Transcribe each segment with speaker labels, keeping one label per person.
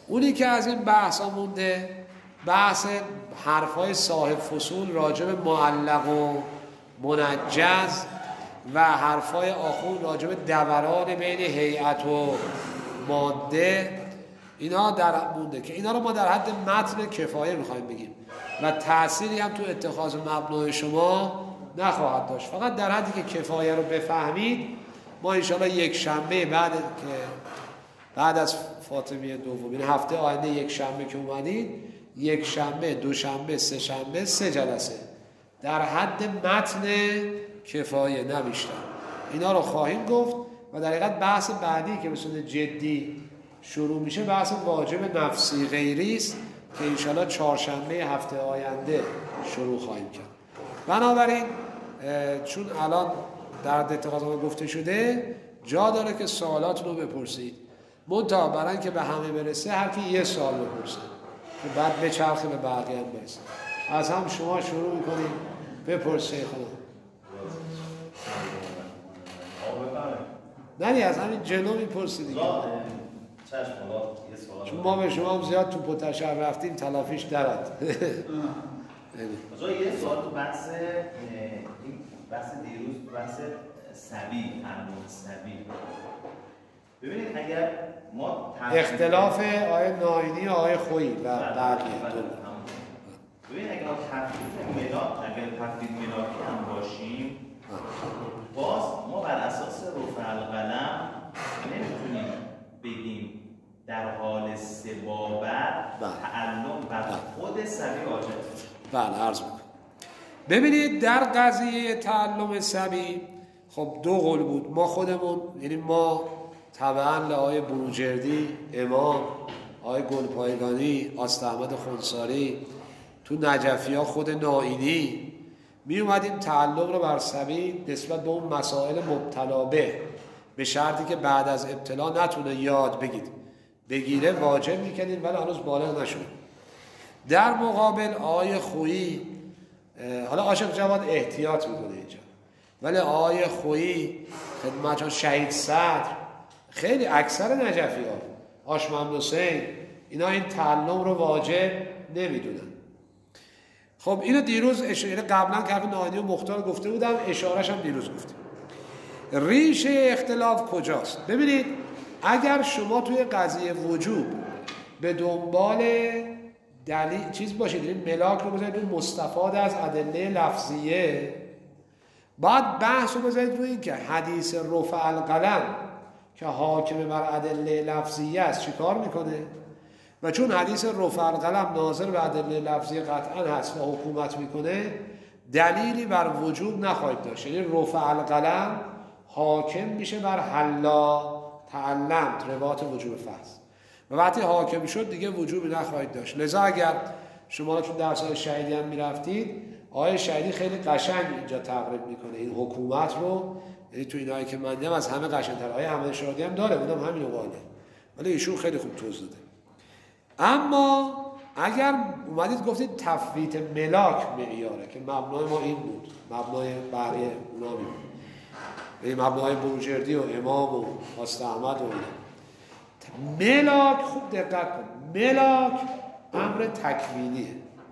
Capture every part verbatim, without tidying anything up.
Speaker 1: اونی که از این بحث ها مونده بحث حرفای صاحب فصول راجع به معلق و منجز و حرفای آخون راجع به دوران بین هیئت و ماده، اینا در مونده که اینا رو ما در حد متن کفایه میخوایم بگیم و تأثیری هم تو اتخاذ مبنای شما نخواهد داشت. فقط در حدی که کفایه رو بفهمید ما انشاءالله یک شنبه بعد که بعد از فاطمیه دوم، این هفته آینده یک شنبه که اومدید، یک شنبه، دو شنبه، سه شنبه، سه جلسه در حد متن کفایه نه بیشتر اینا رو خواهیم گفت و در حقیقت بحث بعدی که به صورت جدی شروع میشه بحث واجب نفسی غیری است که انشاءالله چهارشنبه هفته آینده شروع خواهیم کرد. بنابراین چون الان در اتخاذ ما گفته شده جا داره که سوالاتون رو بپرسید، منتها برای اینکه به همه برسه هر کی یه سوال بپرسه که بعد بچرخه به بقیه هم برسه. از هم شما شروع میکنید بپرسید خدا نه از همین جلو میپرسید دیگه، چون ما به شما هم زیاد تو پتشر رفتیم تلافیش درد.
Speaker 2: آقا یه سوال تو بحث این بحث دیروز بحث سبیل، تعلم سبیل. ببینید اگر ما
Speaker 1: اختلاف آیه ناینی و آیه خویی و بقیه
Speaker 2: ببینید اگر ما تفویض ملاک اگر تفویض ملاکی هم باشیم باز ما بر اساس رفع القلم نمیتونیم بگیم در حال سبابت تعلم بر خود سبیل واجب.
Speaker 1: بله عرض میکنم. ببینید در قضیه تعلم سبیل خب دو قول بود، ما خودمون یعنی ما طبعا لآقای بروجردی، امام آقای گلپایگانی، آست احمد خونساری، تو نجفی ها خود نائینی می اومدیم تعلم رو بر سبیل نسبت به اون مسائل مبتلا به به شرطی که بعد از ابتلا نتونه یاد بگید بگیره واجب میکنیم ولی هنوز بالغ نشده. در مقابل آیه خویی، حالا عاشق جواد احتیاط میکنه اینجا، ولی آیه خویی خدمتشان شهید صدر خیلی اکثر نجفی ها آش محمد حسین اینا این تعلم رو واجب نمیدونن. خب اینو دیروز اشاره قبلا که حرف ناینی و مختار گفته بودم، اشارهش هم دیروز گفتیم. ریشه اختلاف کجاست؟ ببینید اگر شما توی قضیه وجوب به دنبال دلیل چیز باشید، این ملاک رو بذارید روی مستفاد از ادله لفظیه، بعد بحث رو بذارید روی این که حدیث رفع القلم که حاکم بر ادله لفظیه است چی کار میکنه و چون حدیث رفع القلم ناظر به ادله لفظیه قطعا هست و حکومت میکنه دلیلی بر وجوب نخواهید داشت، یعنی رفع القلم حاکم میشه بر حلا تعلمت روایت وجوب فرض و وقتی حاکم شد دیگه وجوبی نخواهید داشت. لذا اگر شما چون درس های شهیدی هم میرفتید آیه شهیدی خیلی قشنگ اینجا تقریب میکنه این حکومت رو، یعنی تو اینایی که من دیدم از همه قشنگ‌تر. آیه احمد شهادی هم داره بودم همین قاله ولی ایشون خیلی خوب توضیح داده. اما اگر اومدید گفتید تفویت ملاک معیاره که مبنای ما این بود، مبنای بقیه اونا بود، یعنی مبنای بروجردی و امام و آست احمد و ملاک، خوب دقت کن، ملاک امر تکوینیه.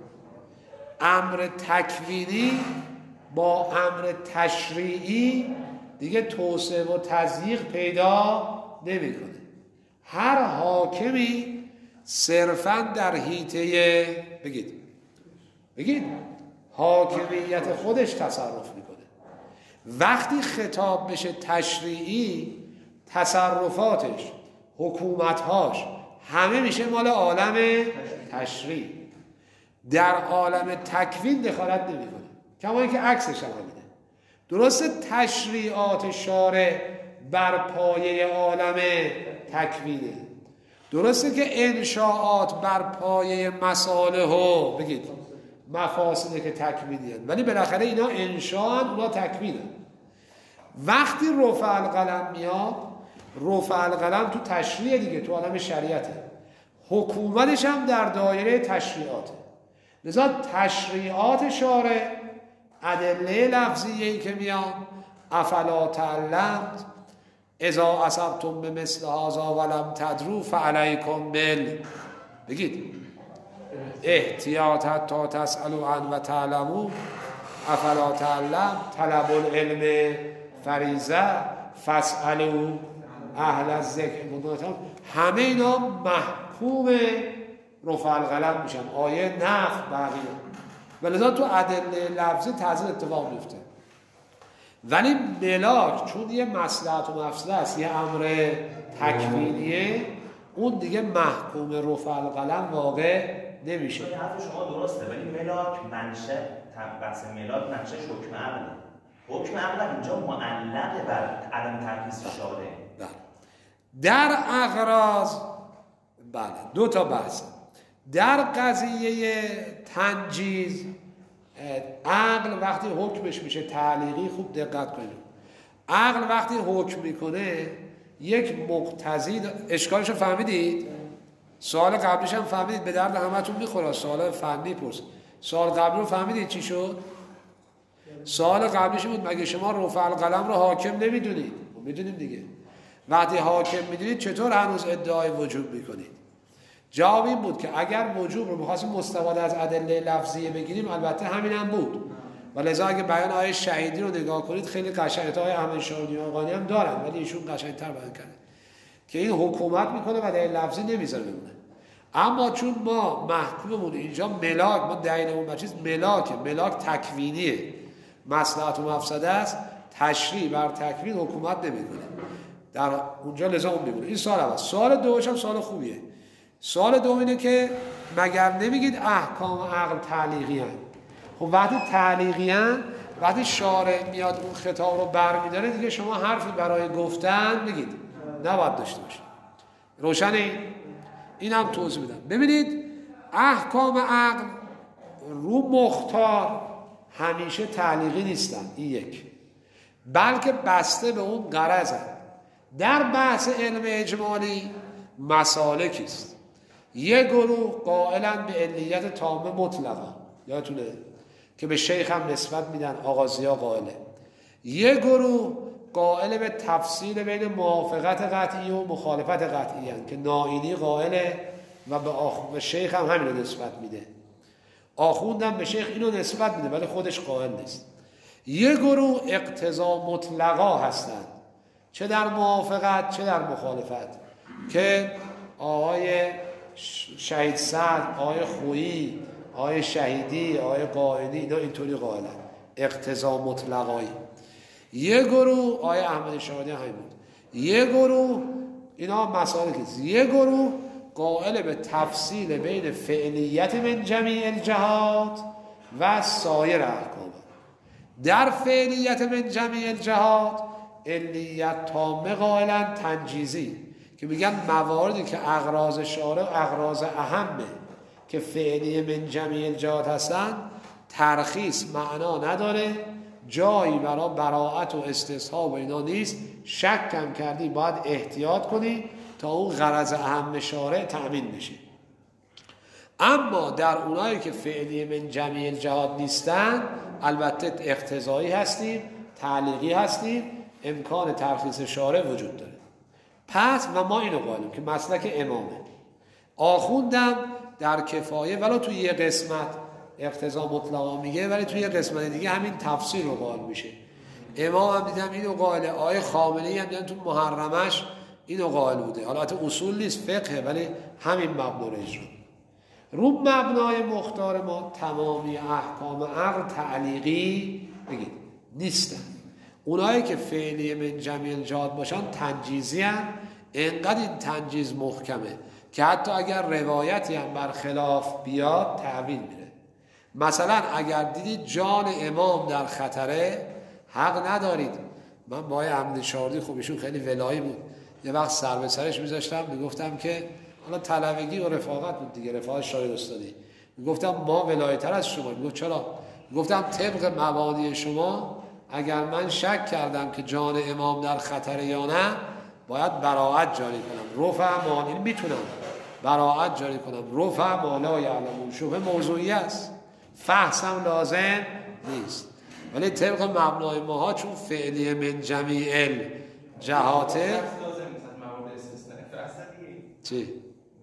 Speaker 1: امر تکوینی با امر تشریعی دیگه توسعه و تضییق پیدا نمیکنه. هر حاکمی صرفاً در حیطه بگید بگید حاکمیت خودش تصرف میکنه. وقتی خطاب بشه تشریعی تصرفاتش حکومتهاش همه میشه مال عالم تشریع، در عالم تکوین دخالت نمیکنه، کما اینکه عکسش هم همینه. درسته تشریعات شارع بر پایه عالم تکوینه، درسته که انشاءات بر پایه مصالح و بگید مفاسده که تکوینی هست، ولی بالاخره اینا انشاءن اونا تکوینن. وقتی رفع القلم میاد، رفع القلم تو تشریع دیگه، تو عالم شریعته، حکومتش هم در دایره تشریعاته. لذا تشریعات شارع ادله لفظیه‌ای که میان افلا تعلمت اذا اصبتم بمثل هذا ولم تدروا فعلیکم مل. بگید احتیاط حتی تسألوا عن و تعلموا افلا تعلم طلب العلم فریضه فاسألوا اهل الذکر. همه اینا محکوم رفع القلم میشن، آیه نفی بقیه، ولذا تو ادله لفظی تعزیل اتفاق میفته. ولی ملاک چون یه مصلحت و مفسده است، یه امر تکوینیه، اون دیگه محکوم رفع القلم واقع نمیشه.
Speaker 2: حرف شما درسته، ولی ملاک منشه، بحث ملاک منشه حکم عقله. حکم عقل اینجا معلق بر عدم ترخیص شارع.
Speaker 1: بله. در اغراض بله دو تا بحث. در قضیه تنجیز عقل وقتی حکمش میشه تعلیقی، خوب دقت کنید، عقل وقتی حکم میکنه یک مقتضی، اشکالش رو فهمیدید؟ سوال قبلیش هم فهمیدید؟ به درد همتون میخوره. سوال فنی پرس. سوال قبلی رو فهمیدید چی شد؟ سوال قبلیش بود مگه شما رفع القلم رو حاکم نمیدونید؟ میدونیم دیگه. وقتی حاکم میدونید چطور هنوز ادعای وجوب میکنید؟ جواب این بود که اگر وجوب رو می‌خواستیم مستفاده از ادله لفظیه بگیریم، البته همین هم بود. ولذا اگه بیان آیه شهیدی رو نگاه کنید خیلی قشنگ، آیه احمد شاهدی آقانی هم دارن ولی ایشون قشنگ‌تر بیان کرده که این حکومت میکنه و دلیل لفظی نمیذاره بمونه. اما چون ما محکوممون اینجا ملاک، ما دلیلمون بر چیز ملاکه، ملاک تکوینیه، مصلحت و مفسده است، تشریع بر تکوین حکومت نمیکنه در اونجا، لذا اون میمونه. این سوال اول. سوال دومش هم سوال خوبیه. سوال دوم اینه که مگر نمیگید احکام عقل تعلیقی هست؟ خب وقتی تعلیقی هست، وقتی شارع میاد اون خطاب رو برمیداره دیگه شما حرفی برای گفتن بگید نباید داشته باشید. روشنه؟ این هم توضیح بدم. ببینید احکام عقل رو مختار همیشه تعلیقی نیستن، این یک، بلکه بسته به اون غرض هست. در بحث علم اجمالی مسالکی است. یه گروه قائلن به علیت تامه مطلقا، یادتونه که به شیخ هم نسبت میدن، آغازیا قائله. یه گروه قائل به تفصیل بین موافقت قطعی و مخالفت قطعی هستند که نائینی قائله و به, آخ... به شیخ هم همین رو نسبت میده. آخوندم به شیخ اینو نسبت میده ولی خودش قائل نیست. یه گروه اقتضا مطلقا هستند، چه در موافقت چه در مخالفت، که آقای شهید سعد، آقای خویی، آقای شهیدی، آقای قائنی، اینا اینطوری قائلن، اقتضا مطلقایی. یه گروه آقای احمد شاهدی همین بود. یه گروه اینا مسائل کیست. یه گروه قائل به تفصیل بین فعلیت من جمیع الجهات و سایر احکام. در فعلیت من جمیع الجهات علیت تامه قائلن تنجیزی، که میگن مواردی که اغراض شارع اغراض اهمه که فعلی من جمیع الجهات هستن، ترخیص معنا نداره، جایی برای براءت و استصحاب و اینا نیست، شک کم کردی باید احتیاط کنی تا اون غرض اهم شارع تأمین بشه. اما در اونایی که فعلی من جمیع الجهات نیستن، البته اقتضایی هستیم، تعلیقی هستیم، امکان ترخیص شارع وجود داره. پس و ما اینو قائلیم که مسلک امامه. آخوندم در کفایه ولی توی یه قسمت اقتضا مطلقا میگه، ولی توی یه قسمت دیگه همین تفسیر رو قائل میشه. امام هم دیدم اینو قائله، آیه خامنه‌ای هم دیدم تو محرمش اینو قائل بوده. حالا البته اصول نیست، فقهه، ولی همین مبنا رو اجرا. رو مبنای مختار ما تمامی احکام عقل تعلیقی بگید نیستن. اونایی که فعلی من جمیع الجهات باشن تنجیزی هم، انقدر این تنجیز محکمه که حتی اگر روایتی هم برخلاف بیاد تعویل میره. مثلا اگر دیدید جان امام در خطره، حق ندارید. من با آقای احمد شاردی، خب ایشون خیلی ولایی بود، یه وقت سر به سرش میذاشتم، میگفتم که حالا طلبگی و رفاقت بود دیگه، رفاقت شاید استادی، میگفتم ما ولایتر از شما. میگفت چرا؟ میگفتم طبق مبانی شما اگر من شک کردم که جان امام در خطر یا نه، باید براءت جاری کنم. رفع ما، این میتونم براءت جاری کنم. رفع ما لا یعلمون، شبه موضوعی است، فحص هم لازم نیست. ولی طبق مبنای ماها چون فعلی من جمیع جهاته چی؟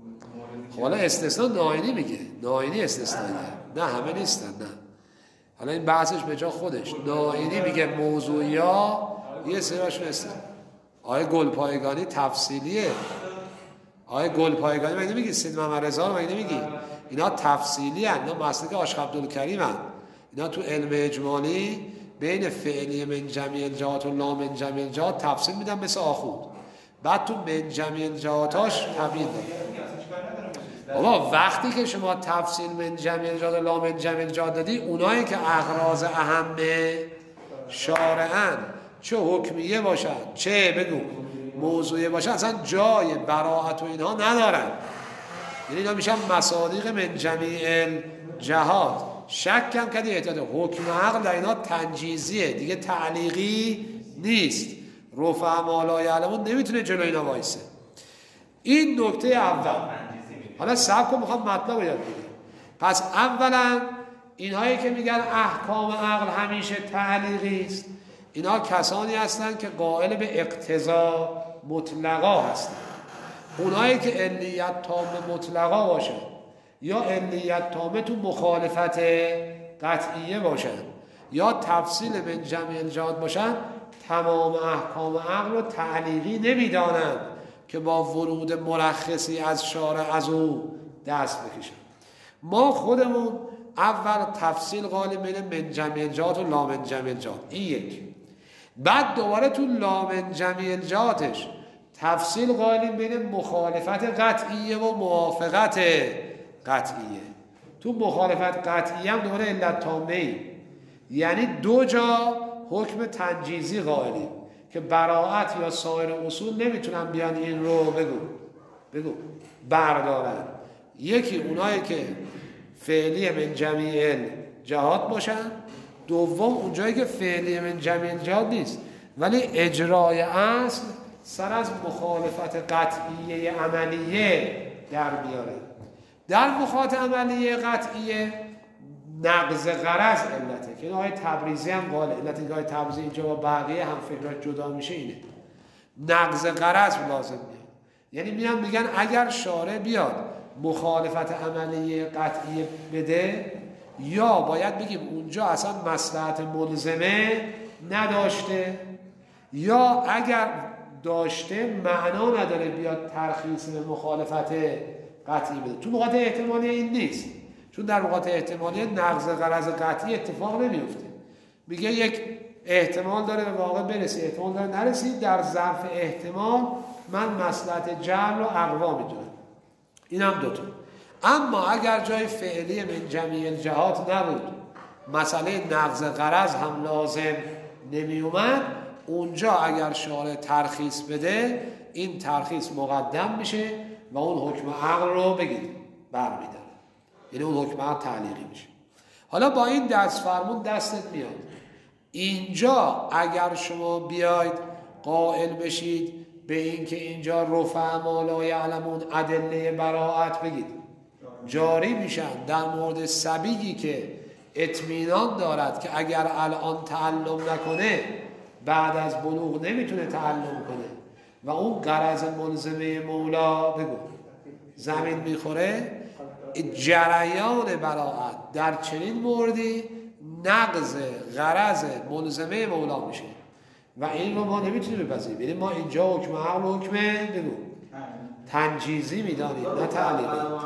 Speaker 1: خب حالا استثناء ناینی میگه، ناینی استثنائیه، نه همه نیستن، نه حالا این بحثش به جا خودش. ناینی میگه موضوعیا یه سریاشون استثناء. آیه گلپایگانی تفصیلیه. آیه گلپایگانی مگه نمیگی؟ سید محمد رضا رو مگه نمیگی؟ اینا تفصیلی هن، اینا مسلک آشق عبدالکریم هن. اینا تو علم اجمالی بین فعلی من جمیع الجهات و لا من جمیع الجهات تفصیل میدن مثل آخوند. بعد تو من جمیع الجهاتاش تبیین داد. بابا وقتی که شما تفصیل من جمیع الجهات و لا من جمیع الجهات دادی، اونایی که اغراض اهمه شارعن، چه حکمیه باشن چه بگو موضوعیه باشن، اصلا جای براءت و اینها ندارن. یعنی اینا میشن مصادیق من جمیع الجهات. شک کم کردی احتیاط حکم عقل در اینا تنجیزیه دیگه، تعلیقی نیست. رفع ما لا یعلمون نمیتونه جلوی اینا وایسه. این نکته اول. حالا صبر کن میخوام مطلب یاد بگیرم. پس اولا اینهایی که میگن احکام عقل همیشه تعلیقی است، اینا کسانی هستند که قائل به اقتضا مطلقا هستند. اونایی که علیت تام مطلقا باشن یا علیت تامه تو مخالفت قطعیه باشن یا تفصیل من جمیع الجهات باشن، تمام احکام عقل رو تعلیقی نمیدانند که با ورود مرخصی از شارع از او دست بکشن. ما خودمون اول تفصیل قائلیم بین من جمیع الجهات و لا من جمیع الجهات، این یک. بعد دوباره تو لا من جمیع الجهاتش تفصیل قائلیم بین مخالفت قطعیه و موافقت قطعیه. تو مخالفت قطعیه هم دوباره علت تامه، یعنی دو جا حکم تنجیزی قائلیم که براءت یا سایر اصول نمیتونن بیان این رو بگو بگو بردارن. یکی اونایی که فعلی من جمیع الجهات باشن، دوم اونجایی که فعلی من جمیع الجهات نیست ولی اجرای اصل سر از مخالفت قطعیه عملیه در بیاره. در مخالفت عملیه قطعیه نقض غرض علته که آقای تبریزی هم قاله. علت اینکه آقای تبریزی اینجا با بقیه هم فکرات جدا میشه اینه، نقض غرض لازم میاد. یعنی میان میگن اگر شارع بیاد مخالفت عملیه قطعیه بده، یا باید بگیم اونجا اصلا مصلحت ملزمه نداشته، یا اگر داشته معنا نداره بیاد ترخیص به مخالفت قطعی بده. تو نقاط احتمالی این نیست، چون در نقاط احتمالی نقض غرض قطعی اتفاق نمیفته. میگه یک احتمال داره به واقع برسی، احتمال داره نرسی، در ظرف احتمال من مصلحت جعل و اقوا میدونم. این هم دوتا. اما اگر جای فعلی من جمیع الجهات نبود، مسئله نقض غرض هم لازم نمی اومد، اونجا اگر شارع ترخیص بده این ترخیص مقدم میشه و اون حکم عقل رو بگید برمیداره، یعنی اون حکم عقل تعلیقی میشه. حالا با این دست فرمون دستت میاد. اینجا اگر شما بیاید قائل بشید به این که اینجا رفع ما لا یعلمون ادله براءت بگید جاری میشن در مورد صبیی که اطمینان دارد که اگر الان تعلم نکنه بعد از بلوغ نمیتونه تعلم کنه و اون غرض ملزمه مولا بگو زمین میخوره، جریان براءت در چنین موردی نقض غرض ملزمه مولا میشه و این رو ما نمیتونیم بپذیریم. یعنی ما اینجا حکم عقل و حکم بگو تنجیزی میدانیم نه تعلیقی.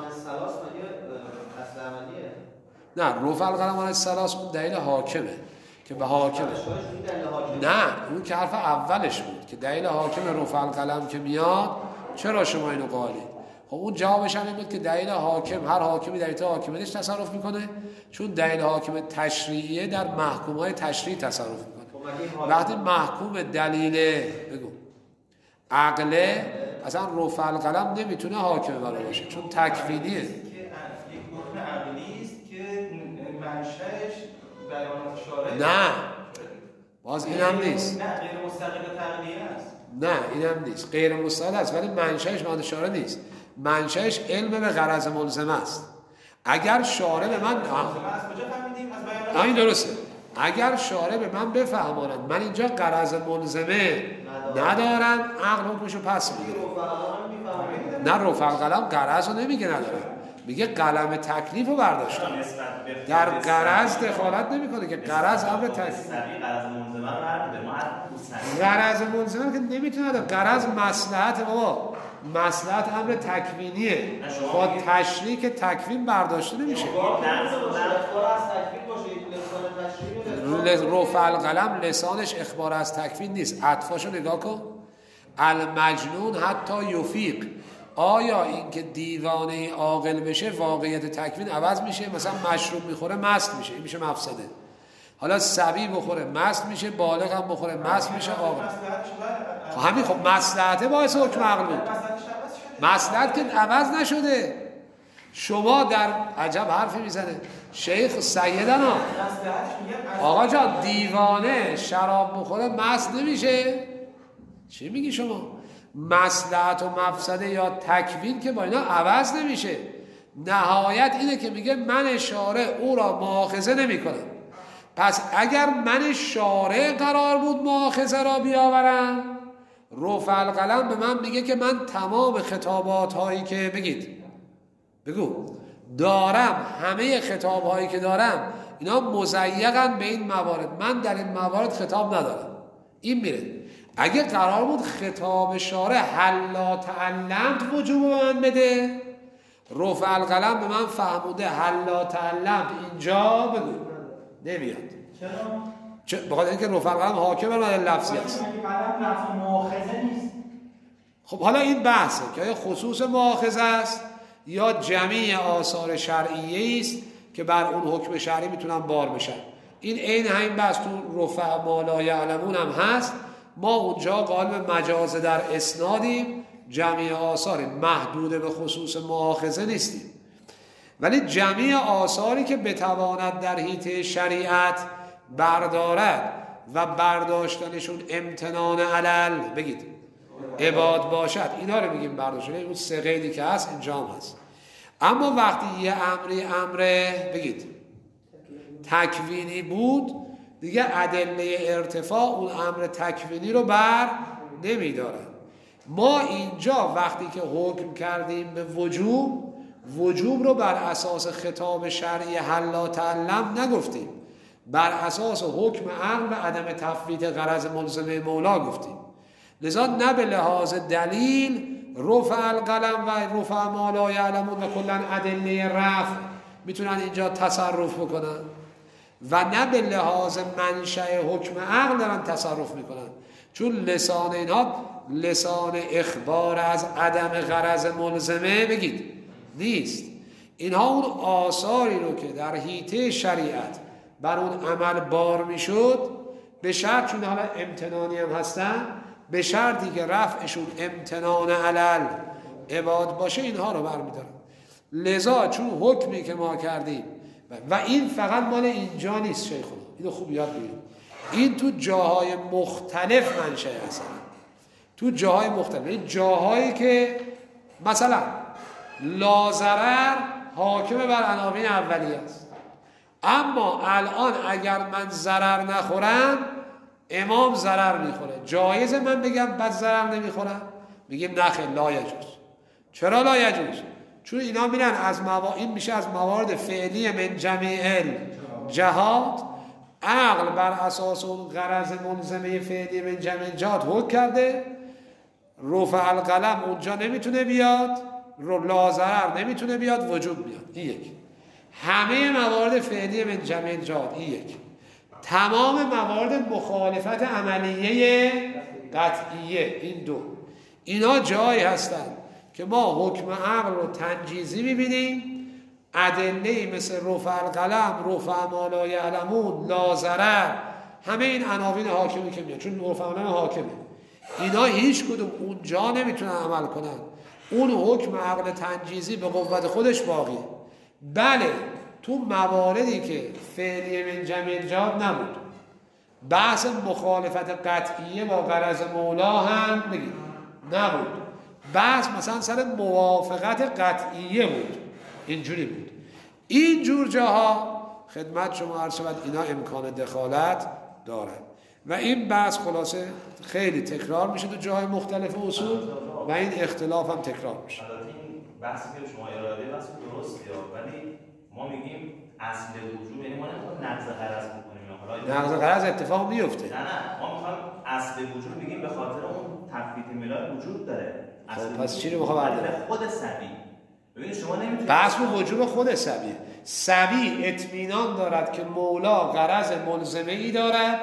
Speaker 1: نه رفع القلم عن الثلاث اون دلیل حاکمه که به حاکمه. نه اون که حرف اولش بود که دلیل حاکم رفع القلم که میاد چرا شما اینو قائلید؟ خب اون جوابش هم این بود که دلیل حاکم، هر حاکمی در ایتا حاکمیتش تصرف میکنه، چون دلیل حاکم تشریعیه در محکومهای تشریعی تصرف میکنه. وقتی محکوم دلیل بگو عقله اصلا رفع القلم نمیتونه حاکم برای باشه چون تکوینیه.
Speaker 2: یک حکم عقلی است که منشأش بیانات شارع.
Speaker 1: نه باز اینم نیست.
Speaker 2: نه غیر مستقل تقلیه است.
Speaker 1: نه اینم نیست، غیر مستقل است ولی منشأش بیانات شارع نیست. منشأش علم به غرض ملزم است. اگر شارع به من
Speaker 2: از کجا فهمیدیم؟ از بیانات.
Speaker 1: این درسته. اگر شارع به من بفهماند من اینجا غرض ملزمه ندارن عقل حکمشو پس میگیره. نه رفع القلم قرض رو نمیگه ندارن، میگه قلم تکلیف رو برداشتن، در قرض دخالت نمیکنه که قرض امر تکلیف. قرض ملزمه که نمیتونه ده. قرض مصلحت بابا، مصلحت امر تکوینیه، با تشریک تکوین برداشته نمیشه. رفع القلم لسانش اخبار از تکوین نیست. عطفاشو نگاه کن، المجنون حتی یفیق. آیا این که دیوانه عاقل بشه واقعیت تکوین عوض میشه؟ مثلا مشروب میخوره مست میشه، این میشه مفسده. حالا صبی بخوره مست میشه، بالغ هم بخوره مست میشه، عاقل. خب همین، خب مصلحت باعث حکم عقل بود، مصلحت که عوض نشده. شما در عجب حرفی میزنه شیخ سیدنا، آقا جان دیوانه شراب بخوره مست نمیشه؟ چی میگی شما؟ مصلحت و مفسده یا تکوین که با اینا عوض نمیشه. نهایت اینه که میگه من شارع او را مؤاخذه نمیکنم. پس اگر من شارع قرار بود مؤاخذه را بیاورم، رفع القلم به من میگه که من تمام خطابات هایی که بگید بگو دارم، همه خطاب هایی که دارم اینا مزیقن به این موارد، من در این موارد خطاب ندارم. این میره. اگه قرار بود خطاب شارع حلا تعلمت وجوب من بده، رفع القلم به من فهموده حلا تعلمت اینجا بگو نمیاد. چرا؟ بخاطر اینکه رفع القلم حاکم بر لفظی است. خب حالا این بحثه که آیا خصوص مؤاخذه است یا جمعی آثار شرعیه است که بر اون حکم شرعی میتونن بار بشن. این عین همین بحث تو رفع ما لا یعلمون هم هست. ما اونجا قالب مجاز در اسنادیم، جمعی آثار محدود به خصوص مؤاخذه نیستیم، ولی جمعی آثاری که بتواند در حیطه شریعت بردارد و برداشتنشون امتنان علل بگید عباد باشد، اینا رو میگیم برداشتن. اون سه قیدی که هست اینجا هم هست. اما وقتی یه امری امره بگید تکوینی بود، دیگه ادله ارتفاع اون امر تکوینی رو بر نمیدارن. ما اینجا وقتی که حکم کردیم به وجوب، وجوب رو بر اساس خطاب شرعی حلا تعلم نگفتیم، بر اساس حکم عقل و عدم تفویت غرض ملزمه مولا گفتیم. لذا نه به لحاظ دلیل رفع القلم و رفع ما لا یعلمون و کلا ادله رفع میتونن اینجا تصرف بکنن و نه به لحاظ منشأ حکم عقل دارن تصرف میکنن، چون لسان اینها لسان اخبار از عدم غرض ملزمه بگید نیست. اینها اون آثاری رو که در حیطه شریعت بر اون عمل بار میشد، به شرط چون حالا امتنانی هم هستن، به شرطی که رفعشون امتنان علل عباد باشه اینها رو برمیدارن. لذا چون حکمی که ما کردیم و این فقط مال اینجا نیست شیخونا، اینو خوب یاد بگیرید، این تو جاهای مختلف منشأ هست، تو جاهای مختلف. این جاهایی که مثلا لا ضرر حاکم بر عناوین اولیه است، اما الان اگر من ضرر نخورم امام ضرر میخوره، جایزه من بگم بعد ضرر نمیخورم؟ میگیم نخیر لا یجوز. چرا لا یجوز؟ چون اینا میرن از موارد، این میشه از موارد فعلی من جمیع جهات، عقل بر اساس اون غرض ملزمه فعلی من جمیع جهات حکم کرده، رفع القلم اونجا نمیتونه بیاد، لا ضرر نمیتونه بیاد، وجوب میاد. این یک. همه موارد فعلی من جمیع جهات این یک. تمام موارد مخالفت عملیه قطعیه این دو. اینا جایی هستن که ما حکم عقل رو تنجیزی میبینیم، ادله مثل رفع القلم، رفع ما لا یعلمون، لا ضرر، همه این عناوین حاکمی که میاد، چون رفع القلم حاکمه، اینا هیچ کدوم اونجا نمیتونن عمل کنن. اون حکم عقل تنجیزی به قوت خودش باقیه. بله تو مواردی که فعلی من جمیع جهات نبود، بحث مخالفت قطعیه با غرض مولا هم بگید نبود، بحث مثلا سر موافقت قطعیه بود، اینجوری بود. اینجور جاها خدمت شما عرض شود اینا امکان دخالت دارن. و این بحث خلاصه خیلی تکرار میشه تو جاهای مختلف اصول و این اختلاف هم تکرار میشه.
Speaker 2: البته این بحثی که شما ارائه بحث درسته، ولی ما میگیم اصل وجود، یعنی ما نمیخوایم نقض غرض بکنیم.
Speaker 1: نقض غرض اتفاق میفته.
Speaker 2: نه نه ما میخوایم اصل وجود بگیم به خاطر اون تفویت ملاک وجود داره.
Speaker 1: خب پس چی رو میخوام بردارم؟
Speaker 2: به خود سبی. ببینید شما نمیتونید
Speaker 1: بحث رو وجود خود سبیه. سبی اطمینان دارد که مولا غرض ملزمه ای دارد.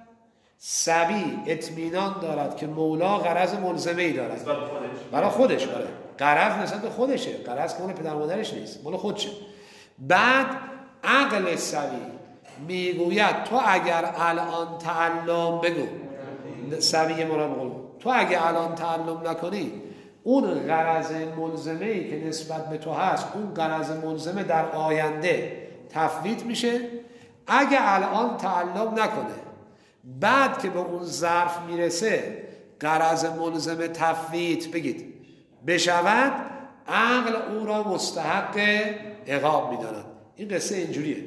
Speaker 1: سبی اطمینان دارد که مولا غرض ملزمه ای دارد. برای خودش برای غرض نسبت به خودشه. غرض که مال پدر مادرش نیست، مال خودشه. بعد عقل سبی میگوید تو اگر الان تعلم بگو سبی مرام تو اگر الان تعلم نکنی اون غرض ملزمه ای که نسبت به تو هست، اون غرض ملزمه در آینده تفویت میشه. اگه الان تعلم نکنه بعد که به اون ظرف میرسه غرض ملزمه تفویت بگید بشود، عقل او را مستحق عقاب میداند. این قصه اینجوریه.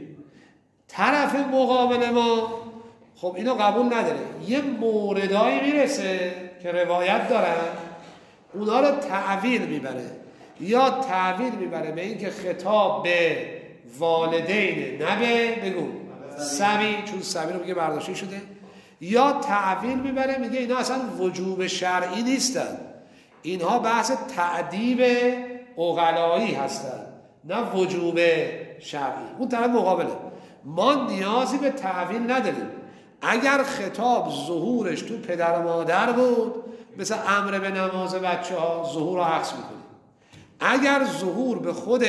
Speaker 1: طرف مقابل ما خب اینو قبول نداره، یه موردایی میرسه که روایت دارن اونا رو تعویل میبره، یا تعویل میبره به این که خطاب به والدین نبه بگو سبی، چون سبی رو میگه برداشته شده، یا تعویل میبره میگه اینا اصلا وجوب شرعی نیستن، اینها بحث تعدیب عقلایی هستن نه وجوب شرعی. اون طرف مقابله. ما نیازی به تعویل نداریم. اگر خطاب ظهورش تو پدر و مادر بود مثل امر به نماز بچه ها ظهور رو عکس میکنیم. اگر ظهور به خود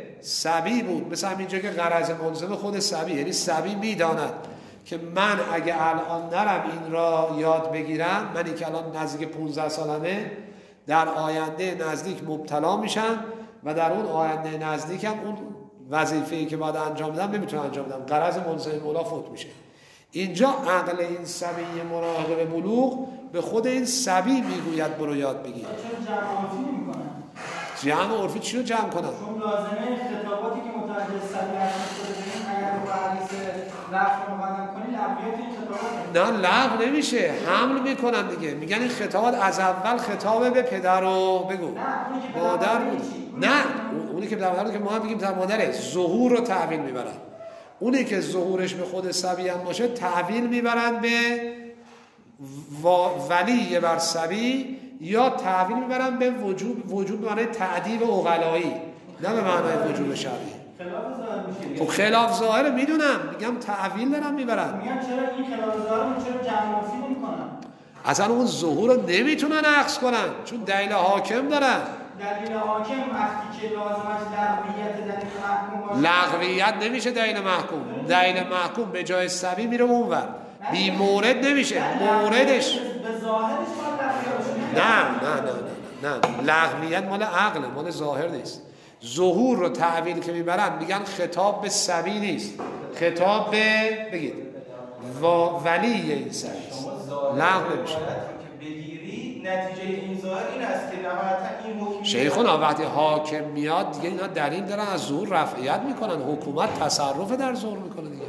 Speaker 1: سبی بود مثل همینجا که غرض ملزم خود سبی، یعنی سبی میداند که من اگه الان نرم این را یاد بگیرم، منی که الان نزدیک پونزده سالمه در آینده نزدیک مبتلا میشم و در اون آینده نزدیکم اون وظیفه‌ای که باید انجام بدم نمیتونم انجام بدم، غرض ملزم مولا فوت میشه. اینجا عقل این سبی مراقب بلوغ به خود این سبی میگوید برو یاد بگیر.
Speaker 3: چون جمع عرفی نمی‌کنن.
Speaker 1: جمع عرفی چی رو جمع کنن؟
Speaker 3: چون لازمه خطاباتی که متوجه سبی هست ببینیم اگر رو حدیث رفع مقدم کنی لغویت این خطابات
Speaker 1: نه لغو نمیشه، حمل میکنن دیگه. میگن این خطابات از اول خطابه به پدر و بگو مادر بود. نه اونی که پدر مادر که ما هم بگیم پدر مادره ظهور رو تعویل میبرن. اونی که ظهورش به خود سبی هم باشه تعویل میبرن به ولی بر سبی، یا تعویل میبرن به وجوب، وجوب معنی تعدیب عقلایی نه به معنی وجوب شرعی.
Speaker 3: خلاف ظاهر میشه.
Speaker 1: خب خلاف ظاهر میدونم، میگم تعویل دارن میبرن.
Speaker 3: میگم چرا این خلاف ظاهر رو چرا جمع عرفی نمی‌کنن؟
Speaker 1: اصلا اون ظهور رو نمیتونن عکس کنن چون دلیل حاکم دارن.
Speaker 3: دلیل حاکم وقتی که لازمش لغویت دلیل محکوم باشه
Speaker 1: لغویت نمیشه دلیل محکوم. دلیل محکوم به جای سبی میره اونور، بی مورد نمیشه. موردش
Speaker 3: به ظاهرش باید لغویت باشه.
Speaker 1: نه نه نه نه نه لغویت مال عقل، مال ظاهر نیست. ظهور رو تعویل که میبرن میگن خطاب به سبی نیست، خطاب به بگید و ولی این سبی لغو نمیشه.
Speaker 4: نتیجه این ظاهر این است که نهایتا این حکم
Speaker 1: شیخونا وقتی حاکم میاد دیگه اینا دلیل دارن از ظهور رفعیت میکنن، حکومت تصرف در ظهور میکنه دیگه.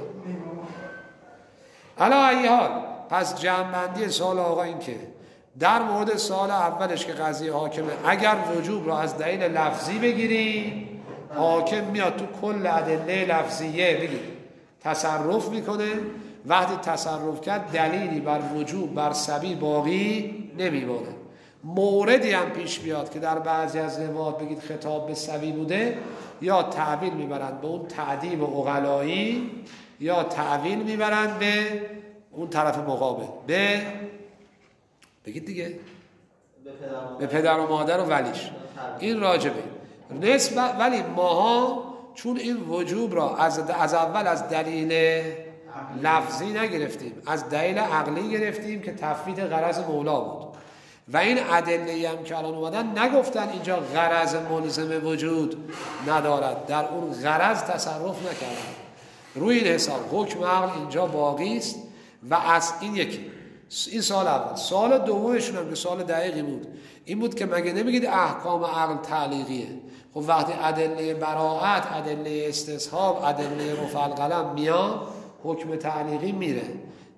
Speaker 1: علا ای حال پس جمع‌بندی سوال آقا این که در مورد سوال اولش که قضیه حاکمه، اگر وجوب رو از دلیل لفظی بگیری حاکم میاد تو کل ادله لفظیه بگید تصرف میکنه. وقتی تصرف کرد دلیلی بر وجوب بر سبی باقی نمیمونه. موردی هم پیش بیاد که در بعضی از روایات بگید خطاب به سبی بوده، یا تعویل میبرند به اون تعدیب عقلایی یا تعویل میبرند به اون طرف مقابل به بگید دیگه به پدر و مادر و ولیش. این راجبه نسبت. ولی ماها چون این وجوب را از, از اول از دلیل لفظی نگرفتیم، از دلیل عقلی گرفتیم که تفویت غرض مولا بود و این ادله هم که الان اومدن نگفتن اینجا غرض ملزم وجود ندارد، در اون غرض تصرف نکردن. روی این حساب حکم عقل اینجا باقی است و از این یکی. این سال اول. سال دومشون هم که سال دقیقی بود این بود که مگه نمیگید احکام عقل تعلیقیه؟ خب وقتی ادله براءت، ادله استصحاب، ادله رفع القلم میان حکم تعلیقی میره.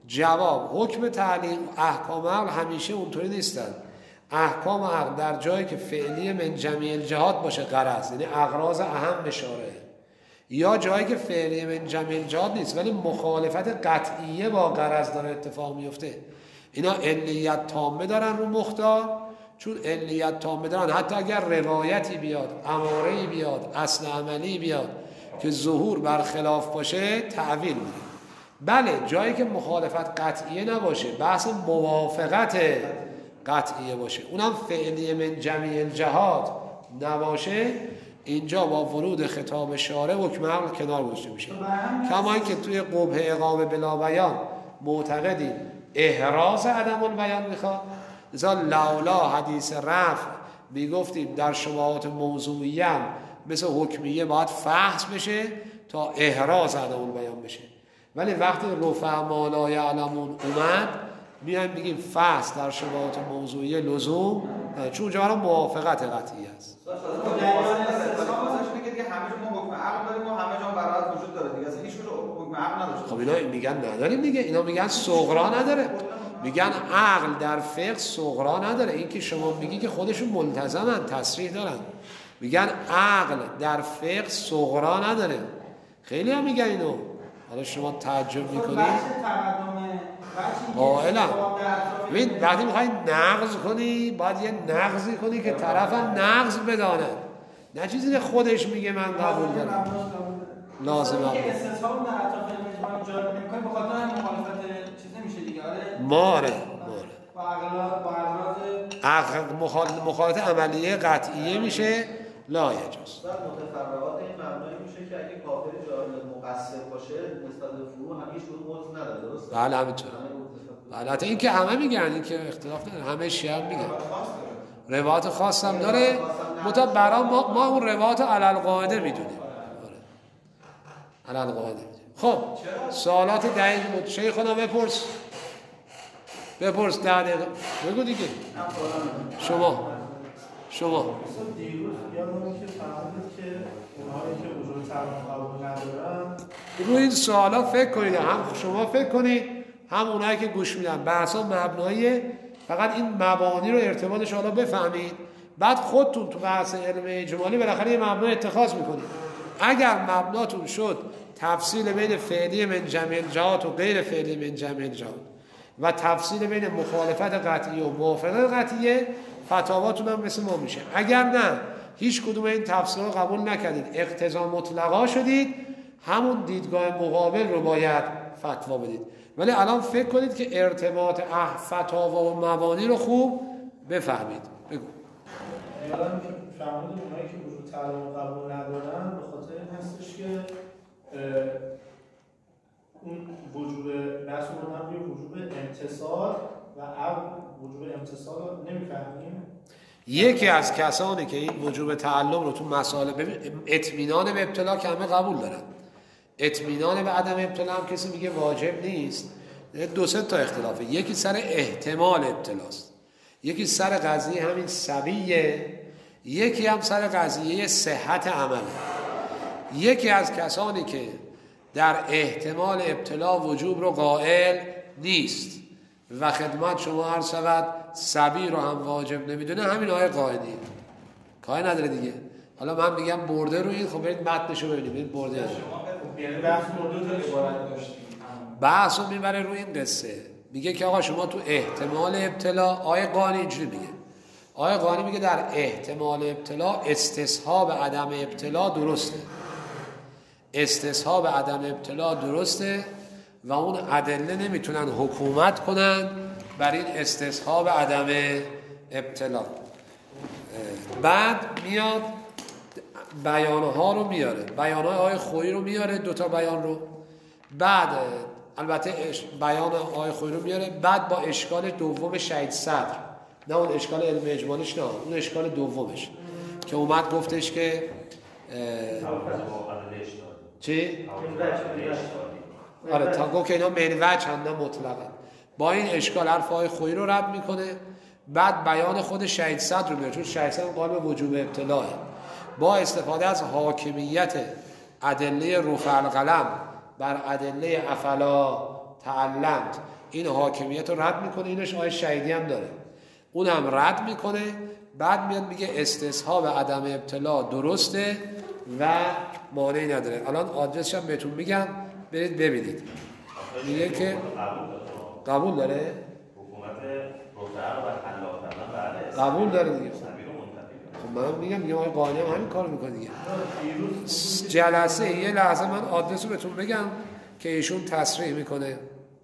Speaker 1: جواب حکم تعلیق احکام عقل همیشه اونطوری نیستن. احکام عقل در جایی که فعلی من جمیع الجهات باشه غرض، یعنی اغراض اهم اشاره، یا جایی که فعلی من جمیع الجهات نیست ولی مخالفت قطعیه با غرض داره اتفاق میفته، اینا علیت تامه دارن رو مختار. چون علیت تامه دارن حتی اگر روایتی بیاد، اماره‌ای بیاد، اصل عملی بیاد که ظهور برخلاف باشه تعویل میده. بله جایی که مخالفت قطعیه نباشه، بحث موافقت قطعیه باشه، اونم فعلی من جمیع الجهات نباشه، اینجا با ورود خطاب شارع حکم عقل کنار گذاشته میشه. کما اینکه توی قبح اقامه بلا بیان معتقدیم احراز عدم البیان میخواد، لذا لولا حدیث رفع میگفتیم در شبهات موضوعیه هم مثل حکمیه باید فحص بشه تا احراز عدم البیان بشه، ولی وقتی رفع ما لا یعلمون اومد میایم میگیم فحص در شبهات موضوعیه لزوم، چون اونجا موافقت قطعی است. خب اینا میگن نداریم دیگه، اینا میگن صغرا نداره، میگن عقل در فقه صغرا نداره. این که شما میگی که خودشون ملتزمن تصریح دارن، میگن عقل در فقه صغرا نداره. خیلی هم میگن اینو. حالا شما تعجب میکنید قائلم ببین وقتی میخوایی نقض کنی باید یه نقضی کنی که طرف هم نقض بدانه، نه چیزی که خودش میگه من قبول دارم. لازم هم
Speaker 3: استثاب در اطراف اجماع جاری نمی‌کنه به خاطر همین مخالفت چیز نمیشه دیگه. آره
Speaker 1: ماره ماره
Speaker 3: با اغراض با اغراض
Speaker 1: عقل مخالفت عملیه قطعیه میشه لا یجوز.
Speaker 2: متفرعات این مبنایی میشه که اگه کافر جاهل مقصر باشه نسبت به فروع هم هیچ کدوم عذر نداره، درسته؟
Speaker 1: بله همینطوره. البته این که همه میگن، این که اختلاف نداره، همه شیعه هم میگن روایت خاص هم داره، متا برای ما ما اون روایت علی القاعده میدونیم. علی القاعده میدونیم. خب سوالات دقیق بود. شیخنا بپرس بپرس ده دقیقه بگو دیگه. شما شما
Speaker 5: دیروز یادمونه که فهمیدید که اونهایی که وجود تعلق قبول ندارن
Speaker 1: روی این سوالا فکر کنید، هم شما فکر کنید هم اونایی که گوش میدن. بحثا مبناییه، فقط این مبانی رو ارتباطش حالا بفهمید، بعد خودتون تو بحث علم اجمالی بالاخره یه مبنا اتخاذ میکنید. اگر مبناتون شد تفصیل بین فعلی من جمیع الجهات و غیر فعلی من جمیع الجهات و تفصیل بین مخالفت قطعیه و موافقت قطعیه، فتاواتون هم مثل ما میشه. اگر نه هیچ کدوم این تفسیر رو قبول نکردید، اقتضا مطلقا شدید، همون دیدگاه مقابل رو باید فتوا بدید. ولی الان فکر کنید که ارتباط فتاوا و مبانی رو خوب بفهمید. بگو.
Speaker 5: یادم که فهمیدید اونایی که وجود تعلق قبول ندارن به خاطر این هستش که اون وجوب بحث رو روی وجوب امتصال و عقل وجوب امتصال رو نمیفهمیم.
Speaker 1: یکی از کسانی که این وجوب تعلق رو تو مسائل ببین، اطمینان به ابتلا که همه قبول دارن، اطمینان به عدم ابتلا هم کسی میگه واجب نیست. دو سه تا اختلافه، یکی سر احتمال ابتلاست، یکی سر قضیه همین سویه، یکی هم سر قضیه صحت عمله. یکی از کسانی که در احتمال ابتلا وجوب رو قائل نیست و خدمت شما عرض شود سبی رو هم واجب نمیدونه، همین آیه قاعدیه، کاری نداره دیگه. حالا من میگم برده رو این، خب برید متنشو ببینید، برید برده
Speaker 3: بحث مورد رو عبارت داشتیم،
Speaker 1: بحث رو میبره روی این قصه، میگه که آقا شما تو احتمال ابتلا، آیه قانی اینجوری میگه، آیه قانی میگه در احتمال ابتلا استصحاب عدم ابتلا درسته، استصحاب عدم ابتلا درسته و اون ادله نمیتونن حکومت کنن بر این استصحاب عدم ابتلا. بعد میاد بیانها رو میاره، بیانهای آیه خویی رو میاره، دوتا بیان رو، بعد البته بیان آیه خویی رو میاره، بعد با اشکال دوم شهید صدر، نه اون اشکال علم اجمالیش، نه اون اشکال دومش که اومد گفتش که چی؟ آره تا گفت که اینا منوج هم نه مطلقا، با این اشکال حرف آیه خویی رو رد میکنه. بعد بیان خود شهید صدر رو میاره، چون شهید صدر قائل وجوب ابتلاه، با استفاده از حاکمیت ادله رفع القلم بر ادله افلا تعلمت این حاکمیت رو رد میکنه. اینش آیه شهیدی هم داره، اونم رد میکنه. بعد میاد میگه استصحاب عدم ابتلا درسته و مانعی نداره. الان آدرسش هم بهتون میگم، برید ببینید. میگه که قبول داره،
Speaker 2: حکومت رفع و خلاف کردن بعد
Speaker 1: قبول داره دیگه. خب من میگم میگم آقای قائلی هم همین کارو میکنه دیگه. جلسه یه لحظه من آدرس رو بهتون بگم که ایشون تصریح میکنه.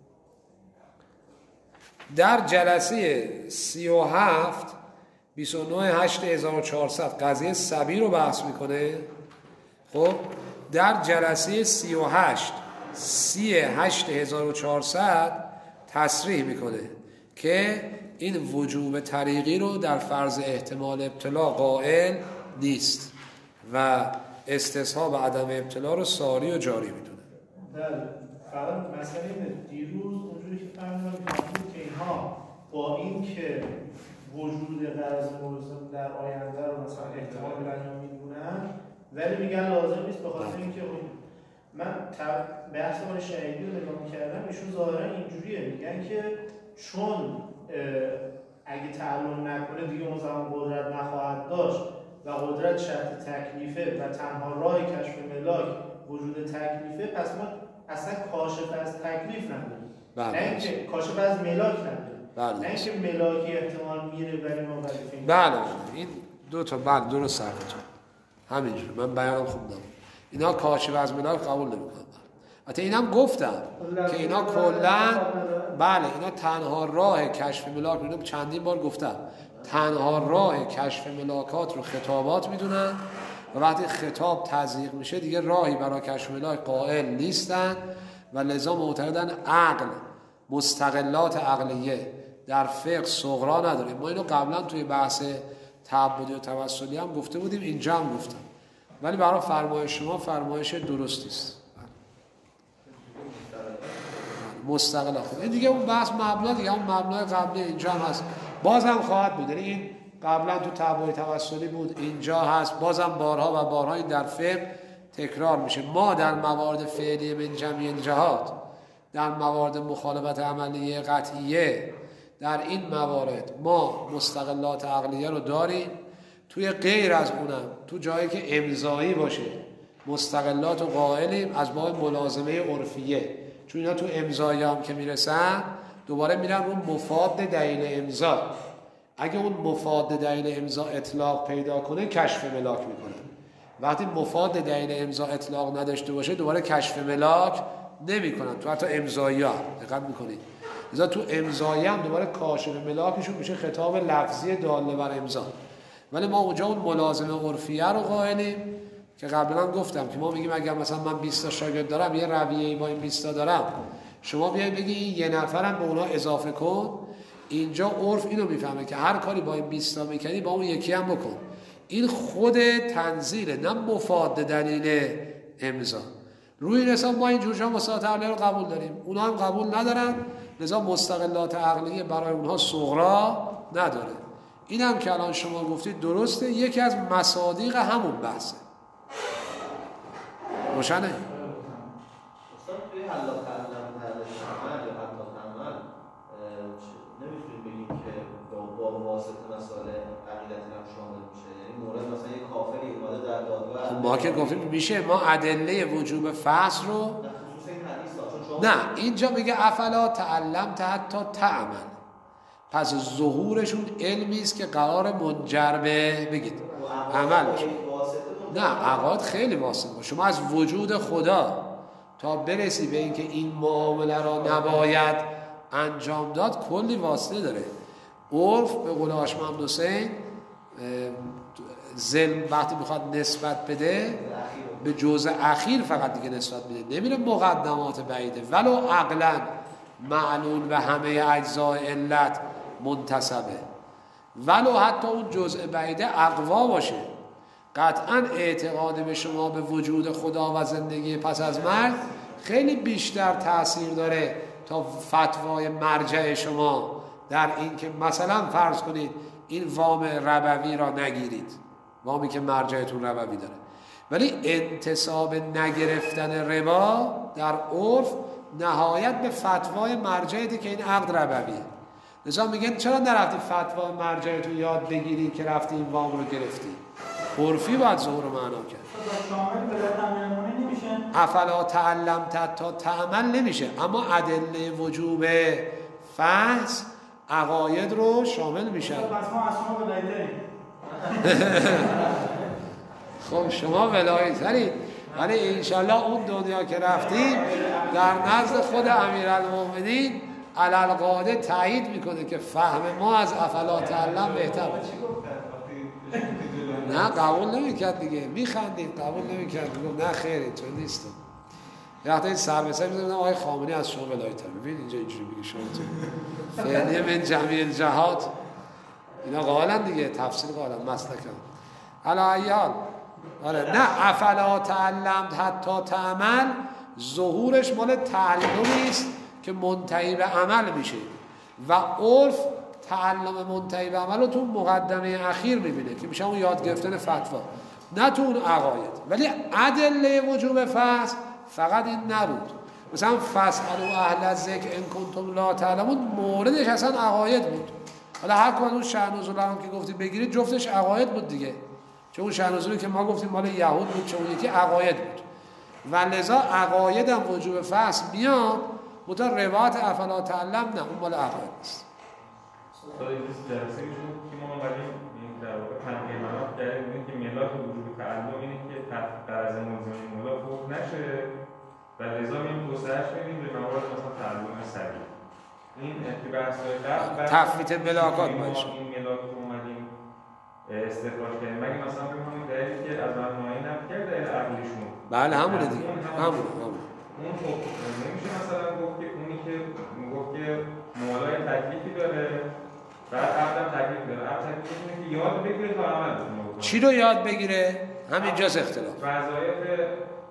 Speaker 1: در جلسه سی و هفت بیست و نه هشت هزار و چهارصد قضیه صبی رو بحث میکنه. خب در جلسه سی و هشت سی هشت هزار و چهارصد تصریح میکنه که این وجوب طریقی رو در فرض احتمال ابتلا قائل نیست و استصحاب عدم ابتلا رو ساری و جاری میدونه.
Speaker 5: بله، فقط مسئله اینه دیروز اونجوری که فهمیدم که اینها با این که وجود غرض ملزم در آینده رو مثلا احتمال بدن میدونن، ولی میگن لازم نیست به خاطر اینکه من بحث اون شهیدی رو نگاه می‌کردم، ایشون ظاهرا اینجوریه، میگن که چون اگه تعلم نکنه دیگه اون زمان قدرت نخواهد داشت و قدرت شرط تکلیفه و تنها راه کشف ملاک وجود تکلیفه، پس ما اصلا کاشف از تکلیف نداریم.
Speaker 1: بله.
Speaker 5: نه اینکه کاشف از ملاک نداریم.
Speaker 1: بله.
Speaker 5: نه اینکه ملاکی احتمال میره ولی ما وظیفه این.
Speaker 1: بله این دو تا بعد درست سرتون همینجوری من بیانم خوب نبود. اینا کاشف از ملاک قبول نمی‌کنن. البته اینم گفتم که اینا کلا بله اینا تنها راه کشف ملاک، اینو چندین بار گفتم، تنها راه کشف ملاکات رو خطابات میدونن و وقتی خطاب تضییق میشه دیگه راهی برای کشف ملاک قائل نیستن و لذا معتقدن عقل مستقلات عقلیه در فقه صغرا نداره. ما اینو قبلا توی بحث تعبدی و توسلی هم گفته بودیم، اینجا هم گفتم، ولی برای فرمایش شما فرمایش درستی است. مستقل خوب این دیگه اون بحث مبنا دیگه اون مبنای قبلی اینجا هم هست، باز هم خواهد بود. یعنی این قبلا تو تعبدی توسلی بود، اینجا هست، بازم بارها و بارها این در فقه تکرار میشه. ما در موارد فعلی من جمعی الجهات، در موارد مخالفت عملیه قطعیه، در این موارد ما مستقلات عقلیه رو داریم. توی غیر از اونم تو جایی که امضایی باشه مستقلات و قائلیم از باب ملازمه عرفیه، چون اینا تو امضایی هم که میرسن دوباره میرن اون مفاد دلیل امضا. اگه اون مفاد دلیل امضا اطلاق پیدا کنه کشف ملاک میکنه. وقتی مفاد دلیل امضا اطلاق نداشته باشه دوباره کشف ملاک نمیکنن. تو حتی امضایی ها دقت میکنید، لذا تو امضایی هم دوباره کاشف ملاکشون میشه خطاب لفظی داله بر امضا. ولی ما اونجا اون ملازمه عرفیه رو قائلیم که قبلا گفتم که ما میگیم اگر مثلا من بیست تا شاگرد دارم، یه رویه‌ای با این بیست تا دارم، شما بیاید بگی این یه نفرم به اونها اضافه کن، اینجا عرف اینو میفهمه که هر کاری با این بیست تا میکنی با اون یکی هم بکن. این خود تنزیله، نه مفاد دلیل امضا. روی این حساب ما این جور مسائل عقلیه رو قبول داریم، اونها هم قبول ندارن، لذا مستقلات عقلیه برای اونها صغرا نداره. این هم که الان شما گفتید درسته، یکی از مصادیق همون بحثه. روشنه؟
Speaker 6: اصلا توی حلا تعلم تردش عمل یا حتی تعمل نمیتونیم بگیم که با واسطه مسائل عقیدتی هم شامل میشه. یعنی مورد مثلا یک کافری اومده در دادگاه
Speaker 1: ما که گفتیم میشه ما ادله وجوب فصل رو نه اینجا میگه افلا تعلمت حتی تعمل، پس ظهورشون علمی است که قرار منجر به بگید عمل بشه. نه عقاد خیلی واسطه باشه. شما از وجود خدا تا برسی به اینکه این معامله را نباید انجام داد کلی واسطه داره. عرف به قول هاشم محمد حسین ظلم وقتی میخواد نسبت بده به جزء اخیر فقط دیگه نسبت میده، نمیره مقدمات بعیده ولو عقلا معلول به همه اجزای علت منتسبه، ولو حتی اون جزء بعیده اقوا باشه. قطعا اعتقاد به شما به وجود خدا و زندگی پس از مرگ خیلی بیشتر تأثیر داره تا فتوای مرجع شما در این که مثلا فرض کنید این وام ربوی را نگیرید، وامی که مرجعتون ربوی داره. ولی انتصاب نگرفتن ربا در عرف نهایت به فتوای مرجعیه که این عقد ربویه. لذا میگن چرا نرفتی فتوای مرجعیت رو یاد بگیری که رفتی این وام رو گرفتی؟ عرفی باید ظهور و معنا کرد.
Speaker 3: شامل به تعمل نمیشه.
Speaker 1: افلا تعلمت تا تعمل نمیشه، اما ادله وجوب فحص عقاید رو شامل میشه.
Speaker 3: پس ما اصلا ولایت داریم.
Speaker 1: خب شما ولایت دارید، ولی انشالله اون دنیا که رفتیم در نزد خود امیرالمومنین علالقاعده تایید میکنه که فهم ما از افلا تعلم بهتر بود. نه قبول نمیکرد دیگه، میخندید قبول نمیکرد، میگم نه خیر اینطور نیست. وقتی این سر به سر می‌زدم آقای خامنه‌ای از شما ولایت داره. ببین اینجا اینجوری میگه شما تو فعلی من جمیع الجهات اینا قائلن دیگه، تفسیر قائلن مسلکن. علی ایال آره نه افلا تعلمت حتی تعمل ظهورش مال تعلمی است که منتهی به عمل میشه و عرف تعلم منتهی به عمل رو تو مقدمه اخیر میبینه که میشه اون یاد گرفتن فتوا، نه تو اون عقاید. ولی ادله وجوب فحص فقط این نبود. مثلا فاسالوا اهل الذکر ان کنتم لا تعلمون موردش اصلا عقاید بود. حالا هر کدوم اون شأن نزول هم که گفتی بگیرید جفتش عقاید بود دیگه، چون اون شأن نزولی که ما گفتیم مال یهود بود، چون یکی عقاید بود و لذا عقاید هم وجوب فحص میاد. متأ روایت افلا تعلم نه، اون مال عقاید نیست.
Speaker 7: سوال این جلسه شد که ما اومدیم این در واقع تنبیه مناط کردیم که ملاک وجوب تعلم اینه که قرض ملزمه مولا فوت نشه و لذا این گسترش بدیم به موارد مثلا تعلم سریع. این که بحث‌های قبل
Speaker 1: تفویت ملاکات باشه.
Speaker 7: این ملاک رو اومدیم استخراج کردیم، مگه مثلا به همین دلیلی که از معنای نفی کرد دلیل عقلیشون.
Speaker 1: بله همونه دیگه، همونه همونه.
Speaker 7: اون خب نمیشه مثلا گفت که اونی که میگفت که مولای تکلیفی داره بعد عقدم تکلیف داره، عقد تکلیف اینه که یاد بگیره تا عمل کنه.
Speaker 1: چی رو یاد بگیره؟ همینجاست اختلاف.
Speaker 7: وظایف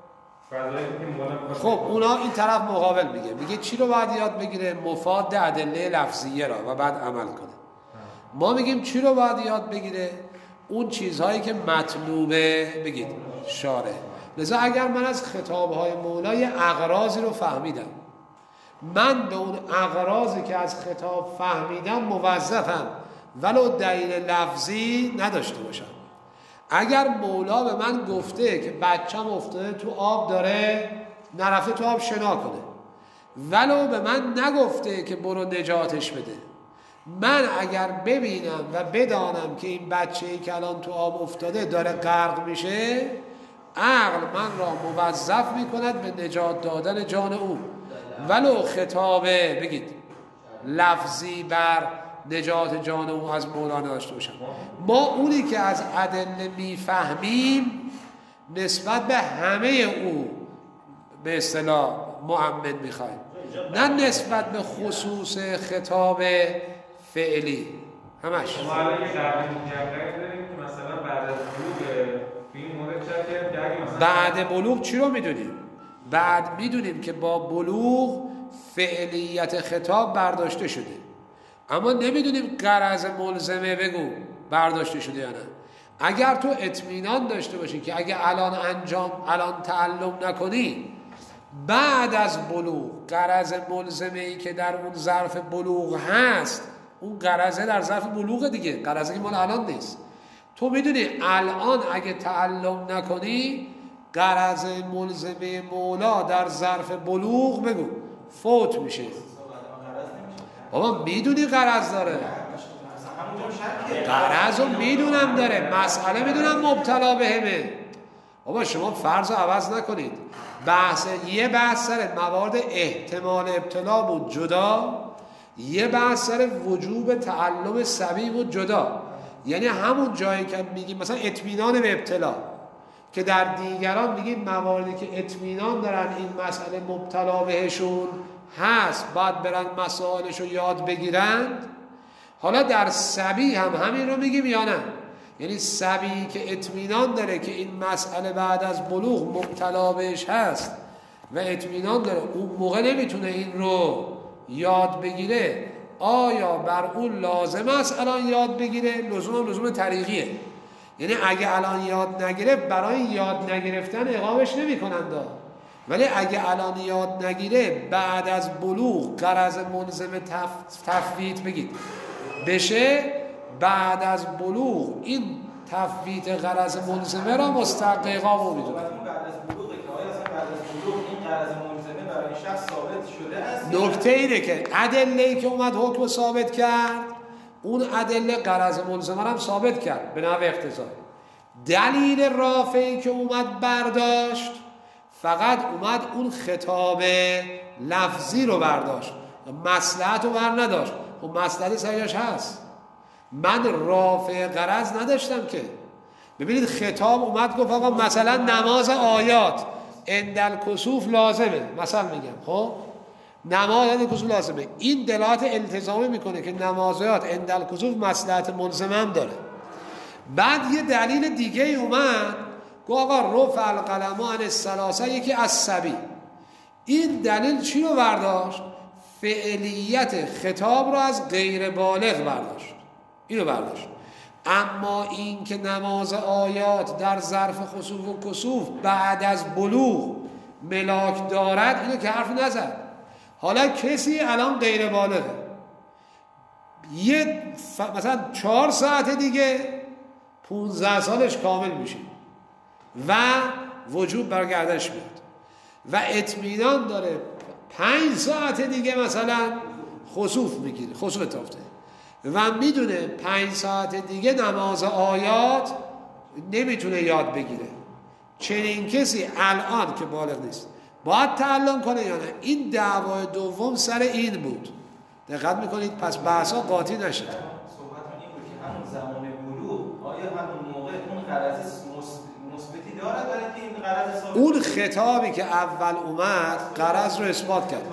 Speaker 7: وظایفی که مولا
Speaker 1: خب اونا این طرف مقابل میگه، میگه چی رو باید یاد بگیره؟ مفاد ادله لفظیه را و بعد عمل کنه. ما میگیم چی رو باید یاد بگیره؟ اون چیزهایی که مطلوبه بگید شارع. لذا اگر من از خطابهای مولا یه اغراضی رو فهمیدم، من به اون اغراضی که از خطاب فهمیدم موظفم ولو دلیل لفظی نداشته باشم. اگر مولا به من گفته که بچم افتاده تو آب داره نرفته تو آب شنا کنه، ولو به من نگفته که برو نجاتش بده، من اگر ببینم و بدانم که این بچه‌ای که الان تو آب افتاده داره غرق میشه، عقل من را موظف میکند به نجات دادن جان او، ولو خطابه بگید لفظی بر نجات جان او از مولانا داشته باشم. ما اونی که از ادله میفهمیم نسبت به همه او به اصطلاح مؤمن میخوایم، نه نسبت به خصوص خطاب فعلی همش.
Speaker 7: ما الان یه قرار متعقب داریم که مثلا بعد از بلوغ این مورد چه که اگه مثلا
Speaker 1: بعد بلوغ چی رو میدونیم؟ بعد میدونیم که با بلوغ فعلیت خطاب برداشته شده، اما نمیدونیم غرض ملزمه بگو برداشته شده یا نه. اگر تو اطمینان داشته باشی که اگه الان انجام الان تعلم نکنی بعد از بلوغ غرض ملزمه ای که در اون ظرف بلوغ هست، اون غرضه در ظرف بلوغ دیگه، غرضه که مال الان نیست. تو میدونی الان اگه تعلم نکنی غرض ملزمه مولا در ظرف بلوغ بگو فوت میشه. بابا میدونی غرض داره، غرض رو میدونم داره، مسئله میدونم مبتلا بهمه. بابا شما فرض رو عوض نکنید. بحث یه بحث سر موارد احتمال ابتلا بود جدا، یه بحث سر وجوب تعلم صبی بود جدا. یعنی همون جایی که میگیم مثلا اطمینان به ابتلا که در دیگران میگیم مواردی که اطمینان دارن این مسئله مبتلا بهشون هست باید برن مسائلش رو یاد بگیرند، حالا در صبی هم همین رو میگیم یا نه؟ یعنی صبی که اطمینان داره که این مسئله بعد از بلوغ مبتلا بهش هست و اطمینان داره اون موقع نمیتونه این رو یاد بگیره، آیا بر اون لازم است الان یاد بگیره؟ لزوم لزوم طریقیه. یعنی اگه الان یاد نگرفت برای یاد نگرفتن اقامش نمی کنند. ولی اگه الان یاد نگیره بعد از بلوغ غرض ملزم تف... تفویت بگید بشه، بعد از بلوغ این تفویت غرض ملزمه را مستحقا میدونه.
Speaker 4: بعد از بلوغ که آیا اصلا بعد از بلوغ این غرض ملزمه برای شخص ثابت شده است؟
Speaker 1: نکته اینه که ادله‌ای که اومد حکم ثابت کرد، اون ادله غرض ملزمه را هم ثابت کرد به نحو اقتضا. دلیل رافعی که اومد برداشت فقط اومد اون خطاب لفظی رو برداشت، مصلحت رو بر نداشت. خب مصلحت سریعش هست، من رافع غرض نداشتم که. ببینید خطاب اومد گفت آقا مثلا نماز آیات اندل کسوف لازمه، مثلا میگم خب نماز اندل کسوف لازمه، این دلالت التزامی میکنه که نمازات اندل کسوف مصلحت ملزمه هم داره. بعد یه دلیل دیگه ای اومد گفت آقا رفع القلم عن الثلاثه، یکی از صبی. این دلیل چی رو برداشت؟ فعلیت خطاب رو از غیر بالغ برداشت، اینو برداشت. اما این که نماز آیات در ظرف خسوف و کسوف بعد از بلوغ ملاک دارد، اینو که حرف نزد. حالا کسی الان غیر بالغه، یه ف... مثلا چهار ساعت دیگه پونزده سالش کامل میشه و وجوب برگردش میاد و اطمینان داره پنج ساعت دیگه مثلا خسوف میگیره، خسوف تافته و میدونه پنج ساعت دیگه نماز آیات نمیتونه یاد بگیره. چنین کسی الان که بالغ نیست باید تعلم کنه یا نه؟ این دعوای دوم سر این بود. دقت میکنید؟ پس بحثا قاطی نشد.
Speaker 4: صحبت این بود که همون زمان بلوغ آیا همون موقع اون غرض مثبتی دارد برای اینکه این غرض ثابت؟
Speaker 1: اون خطابی که اول اومد غرض رو اثبات کرد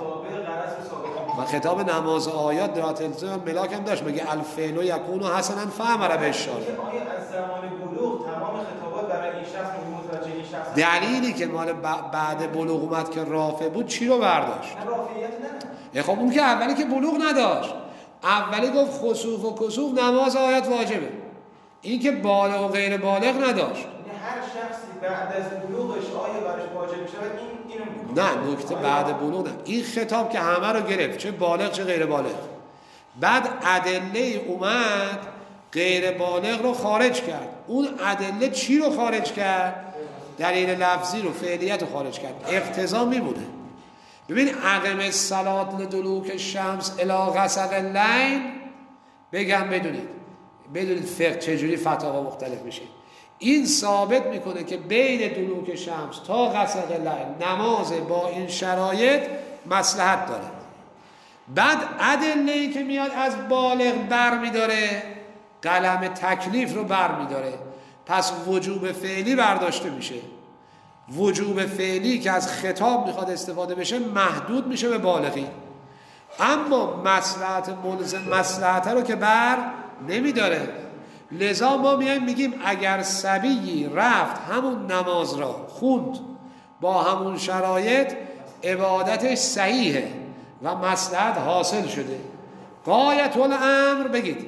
Speaker 1: و خطاب نماز آیات درات التزام ملاک هم داشت، مگه الفعل یکون حسنا فامر به اشاره.
Speaker 4: آیا از زمان بلوغ تمام خطابات برای این شخص متوجه این شخص؟
Speaker 1: دلیلی که مال بعد بلوغ اومد که رافع بود چی رو برداشت؟
Speaker 4: رافعیت نه.
Speaker 1: خب اون که اولی که بلوغ نداشت، اولی گفت خسوف و کسوف نماز آیات واجبه. این که بالغ و غیر بالغ نداشت.
Speaker 4: هر شخصی بعد از بلوغش آیا براش واجب میشه؟ این اینو
Speaker 1: نه، نکته بعد بلوغ نه. این خطاب که همه رو گرفت، چه بالغ چه غیر بالغ. بعد ادله اومد غیر بالغ رو خارج کرد. اون ادله چی رو خارج کرد؟ دلیل لفظی رو، فعلیت رو خارج کرد. اقتضا میمونه. ببین اقم الصلاة لدلوک الشمس الی غسق اللیل، بگم بدونید بدونید فقه چجوری فتاوا مختلف میشه. این ثابت میکنه که بین دلوک شمس تا غسق اللیل نماز با این شرایط مصلحت داره. بعد ادله‌ای که میاد از بالغ بر میداره، قلم تکلیف رو بر میداره، پس وجوب فعلی برداشته میشه. وجوب فعلی که از خطاب میخواد استفاده بشه محدود میشه به بالغی، اما مصلحت ملزم مصلحت رو که بر نمیداره. لذا ما میایم میگیم اگر صبیی رفت همون نماز را خوند با همون شرایط، عبادتش صحیحه و مصلحت حاصل شده. غایت الامر بگید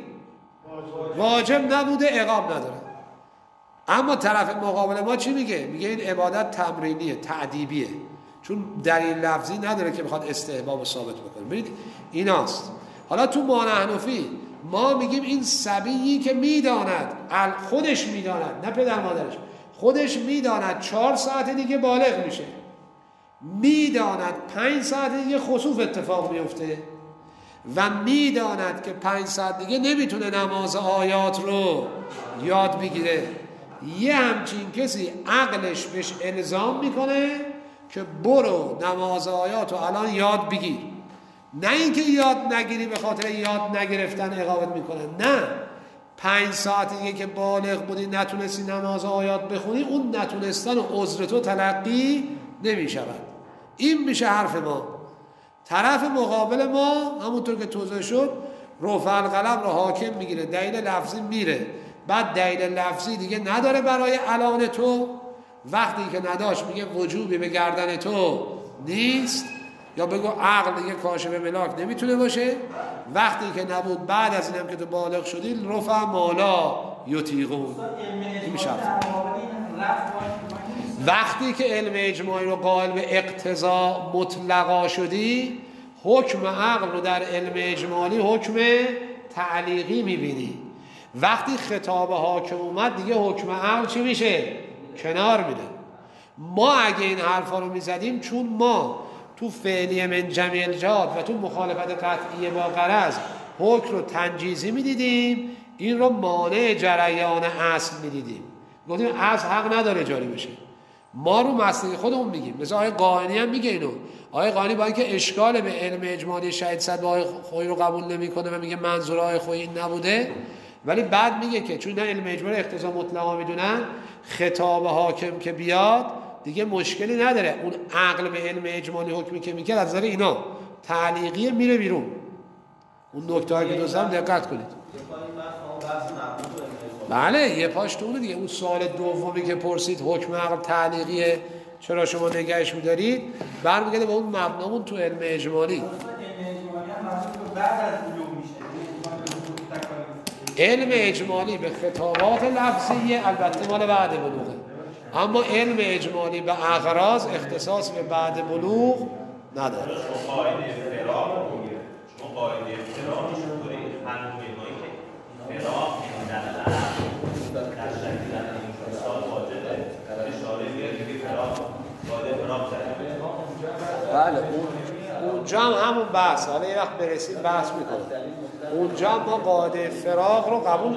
Speaker 1: واجب نبوده، عقاب نداره. اما طرف مقابل ما چی میگه؟ میگه این عبادت تمرینیه، تعدیبیه، چون دلیل لفظی نداره که بخواد استحباب ثابت بکنه. ببینید ایناست. حالا تو ما حنفی ما میگیم این صبیی که میداند، خودش میداند، نه پدر مادرش، خودش میداند چهار ساعت دیگه بالغ میشه، میداند پنج ساعت دیگه خسوف اتفاق میفته و میداند که پنج ساعت دیگه نمیتونه نماز آیات رو یاد بگیره، یه همچین کسی عقلش بهش الزام میکنه که برو نماز آیات رو الان یاد بگیر. نه اینکه یاد نگیری به خاطر یاد نگرفتن عقابت میکنه، نه، پنج ساعت دیگه که بالغ بودی نتونستی نماز آیات بخونی، اون نتونستن و عذر تو تلقی نمیشود. این میشه حرف ما. طرف مقابل ما همونطور که توضیح شد رفع القلم رو حاکم میگیره، دلیل لفظی میره، بعد دلیل لفظی دیگه نداره برای الان تو، وقتی که نداشت میگه وجوبی به گردن تو نیست، یا بگو عقل دیگه کاشف ملاک نمیتونه باشه. وقتی که نبود بعد از اینم که تو بالغ شدی رفع مالا یطیقون. این میشه وقتی که علم اجماعی رو قائل به اقتضا مطلقا شدی، حکم عقل رو در علم اجمالی حکم تعلیقی میبینی. وقتی خطاب حاکم اومد دیگه حکم عقل چی میشه؟ کنار میره. ما اگه این حرفا رو میزدیم، چون ما تو فعلی من جمع الجهات و تو مخالفت قطعی با غرض حکم رو تنجیزی میدیدیم، این رو مانع جریان اصل میدیدیم، گفتیم اصل حق نداره جاری بشه. ما رو مسئله خودمون میگیم. مثل آقای قائنی هم میگه اینو. آقای قائنی با اینکه اشکال به علم اجمالی شهید صد با آقای خویی رو قبول نمیکنه و میگه منظور آقای خویی این نبوده، ولی بعد میگه که چون نه علم اجمالی اقتضا مطلقا میدونن، خطاب حاکم که بیاد دیگه مشکلی نداره. اون عقل به علم اجمالی حکمی که میکرد از نظر اینا تعلیقی میره بیرون. اون نکته‌ای که دوستان دقت کنید. بله یه پاش تو اونه دیگه. اون سوال دومی که پرسید حکم عقل تعلیقیه چرا شما نگهش میدارید، برمیگرده به اون مبنامون تو علم اجمالی. علم اجمالی به خطابات لفظیه البته مال بعد بلوغه، اما علم اجمالی به اغراض اختصاص به بعد بلوغ نداره.
Speaker 2: شما قاعده فراغ میگیره، شما قاعده فراغ چطوری قانون علمی که فراغ میدن در شکل در انفصال واجبه اشاره میاد که فراغ قاعده فراغ زده.
Speaker 1: بله اون اونجا هم همون بحث، حالا یه وقت برسیم بحث میکنم. اونجا هم ما قاعده فراغ رو قبول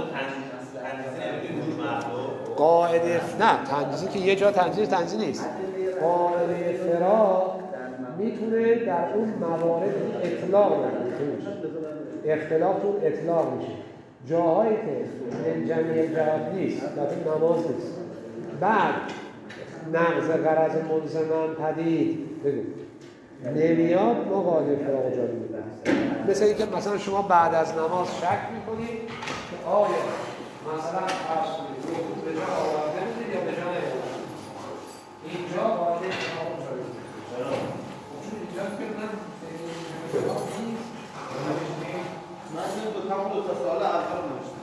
Speaker 1: قاعده نه تنجیزی که یه جا تنجیز تنجیز نیست. قاعده فراغ میتونه در اون موارد اطلاق بشه، اختلاف اون اطلاق میشه. جاهایی که من جمعی جهات نیست، مثل نماز نیست، بعد نقض غرض ملزمن پدید بگو نمیاد، ما قاعده فراغ جاری میکنیم. مثل اینکه مثلا شما بعد از نماز شک میکنید که آیا مثلا فرض کنید رکوع به جا آورده میدید یا به جا نمیدید، اینجا قاعده فراغ جاری میکنید. چون اینجا که من فراغ نیست،
Speaker 6: من این دو تا دو تا سوال اول نوشتم.